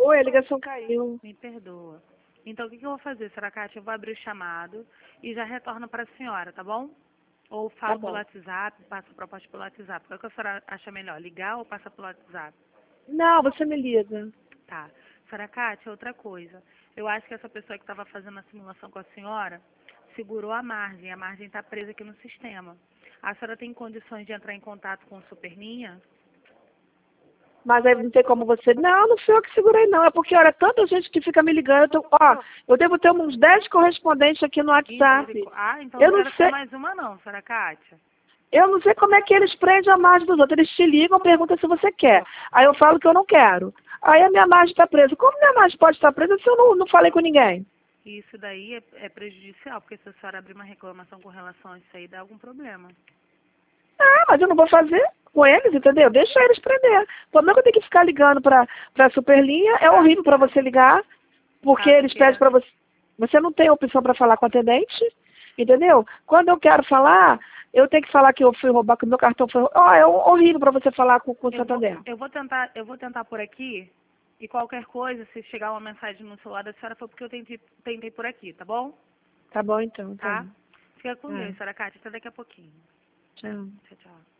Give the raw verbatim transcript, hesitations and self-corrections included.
Oi, a ligação caiu. Me perdoa. Então, o que, que eu vou fazer, senhora Cátia? Eu vou abrir o chamado e já retorno para a senhora, tá bom? Ou falo Tá pelo bom. WhatsApp, passo a proposta pelo WhatsApp. O que a senhora acha melhor, ligar ou passar pelo WhatsApp? Não, você me liga. Tá. Senhora Cátia, outra coisa. Eu acho que essa pessoa que estava fazendo a simulação com a senhora segurou a margem. A margem está presa aqui no sistema. A senhora tem condições de entrar em contato com o Superlinha? Mas aí não tem como você... Não, não fui eu que segurei, não. É porque, olha, tanta gente que fica me ligando. Eu, tô... Ó, eu devo ter uns dez correspondentes aqui no WhatsApp. Misericó- Ah, então Eu não não quero ser sei... mais uma não, senhora Cátia. Eu não sei como é que eles prendem a margem dos outros. Eles te ligam, perguntam se você quer. Aí eu falo que eu não quero. Aí a minha margem está presa. Como minha margem pode estar presa se eu não, não falei com ninguém? E isso daí é, é prejudicial, porque se a senhora abrir uma reclamação com relação a isso aí, dá algum problema. Ah, mas eu não vou fazer com eles, entendeu? Deixa eles prender. O problema é que eu tenho que ficar ligando para a Superlinha. É horrível para você ligar, porque Caso eles pedem queira. para você... Você não tem opção para falar com o atendente, entendeu? Quando eu quero falar, eu tenho que falar que eu fui roubar, que o meu cartão foi roubado. Oh, é horrível para você falar com, com o Eu vou, Santander. eu vou tentar, eu vou tentar por aqui, e qualquer coisa, se chegar uma mensagem no celular da senhora, foi porque eu tentei, tentei por aqui, tá bom? Tá bom, então. Tá. Tá? Fica com Tá. Deus, senhora Cátia, até daqui a pouquinho. Tchau. Tchau, tchau.